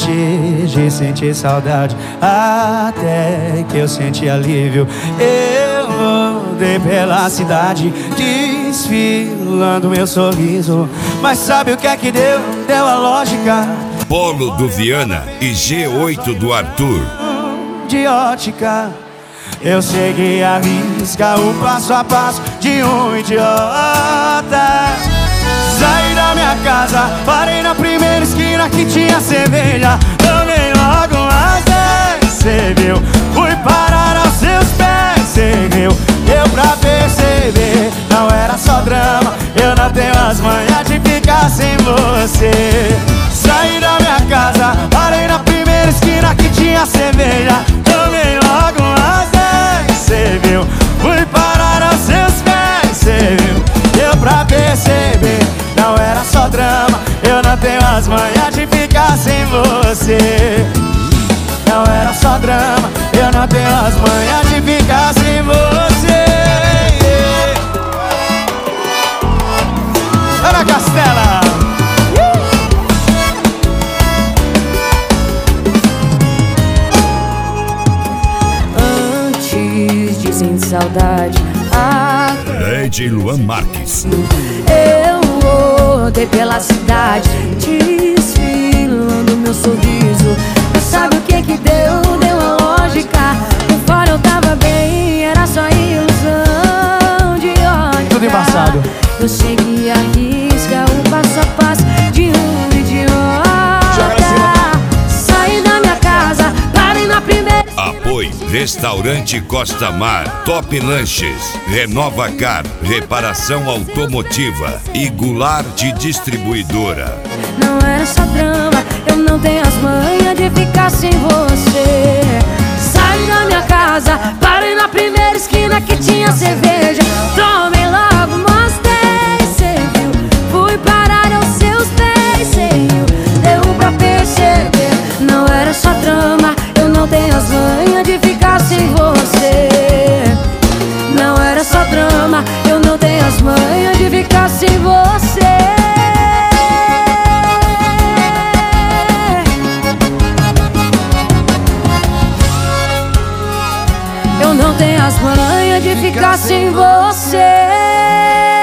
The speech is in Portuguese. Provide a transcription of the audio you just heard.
Antes de sentir saudade, até que eu senti alívio, eu rodei pela cidade, desfilando meu sorriso. Mas sabe o que é que deu? Deu a lógica. Polo do Viana e G8 do Arthur. De ótica, eu segui a risca, o passo a passo de um idiota. Saí da minha casa, parei na primeira esquina que tinha cerveja. Tomei logo umas 10, cê viu? Fui parar aos seus pés, cê viu? Deu pra perceber, não era só drama. Eu não tenho as manhas de ficar sem você. Saí da minha casa, parei na primeira esquina que tinha cerveja. Tomei logo umas 10, cê viu? Fui parar aos seus pés, cê viu? Deu pra perceber, não era só drama. Eu não tenho as manhas de ficar sem você. Não era só drama, eu não tenho as manhas de ficar sem você. Ana Castela. Antes de sentir saudade, Lady Luan Marques. eu rodei pela cidade, desfilando meu sorriso. Mas sabe o que que deu? Deu a lógica. Por fora eu tava bem, era só ilusão de ótica. Tudo embaçado. Eu segui a risca, o passo a passo de um idiota. Saí da minha casa, parei na primeira. Apoio Restaurante Costa Mar, Top Lanches, Renova Car, Reparação Automotiva e Goulart Distribuidora. Não era só drama, eu não tenho as manhas de ficar sem você. Saí da minha casa, parei na primeira esquina que tinha cerveja. Tomei logo umas 10, cê viu? Fui parar aos seus pés, cê viu? Deu pra perceber, não era só drama. Eu não tenho as manhas de ficar sem você. Não era só drama, eu não tenho as manhas de ficar sem você. Eu não tenho as manhas de ficar sem você.